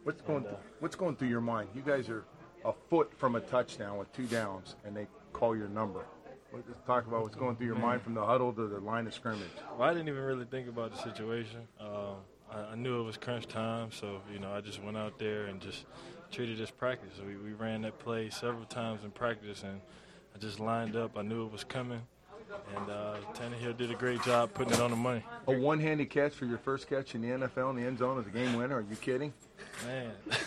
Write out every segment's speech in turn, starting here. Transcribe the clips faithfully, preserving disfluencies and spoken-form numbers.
What's going And, uh, th- What's going through your mind? You guys are a foot from a touchdown with two downs, and they call your number. Let's talk about what's going through your mind from the huddle to the line of scrimmage. Well, I didn't even really think about the situation. Um, I, I knew it was crunch time, so you know I just went out there and just treated it as practice. We, we ran that play several times in practice, and I just lined up. I knew it was coming, and uh, Tannehill did a great job putting it on the money. A one-handed catch for your first catch in the N F L in the end zone as a game winner? Are you kidding? Man,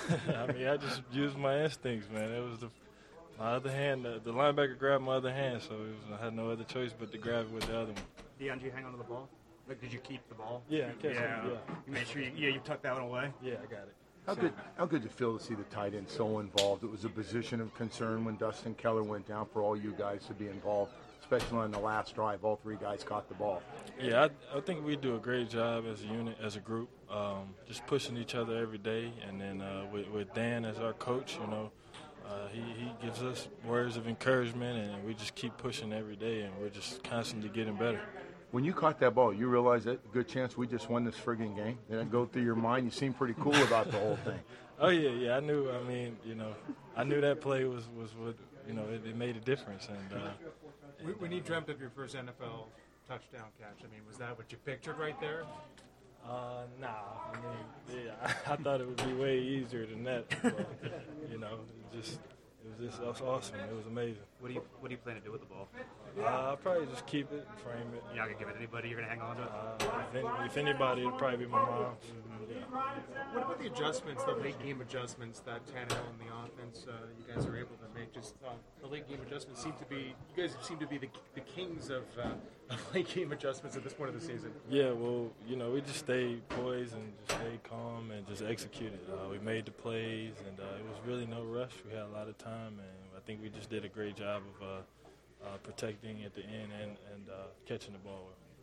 I mean, I just used my instincts, man. It was the my other hand. The, the linebacker grabbed my other hand, so it was, I had no other choice but to grab it with the other one. Deion, did you hang on to the ball? Like, did you keep the ball? Yeah, I catch yeah. it, yeah. You made sure you, yeah, you tucked that one away? Yeah, I got it. How good How good did it feel to see the tight end so involved? It was a position of concern when Dustin Keller went down for all you guys to be involved, especially on the last drive. All three guys caught the ball. Yeah, I, I think we do a great job as a unit, as a group, um, just pushing each other every day. And then uh, with, with Dan as our coach, you know, uh, he, he gives us words of encouragement, and we just keep pushing every day, and we're just constantly getting better. When you caught that ball, you realized that good chance we just won this friggin' game? Did it go through your mind? You seemed pretty cool about the whole thing. Oh, yeah, yeah, I knew, I mean, you know, I knew that play was, was what, you know, it, it made a difference. And, uh, and when you dreamt of your first N F L touchdown catch, I mean, was that what you pictured right there? Uh, nah, I mean, yeah, I, I thought it would be way easier than that. But, you know, it just it was just it was awesome. It was amazing. What do you What do you plan to do with the ball? Uh, I'll probably just keep it, frame it. You're not gonna give it to anybody. You're gonna hang on to it. Uh, if, any, if anybody, it'd probably be my mom. Mm-hmm, yeah. What about the adjustments, the late game adjustments that Tannehill and the offense uh, you guys are able to make? Just uh, the late game adjustments seem to be you guys seem to be the, the kings of, uh, of late game adjustments at this point of the season. Yeah, well, you know, we just stayed poised and just stayed calm and just executed. Uh, we made the plays, and uh, it was really no rush. We had a lot of time, and I think we just did a great job of uh, uh, protecting at the end and, and uh, catching the ball.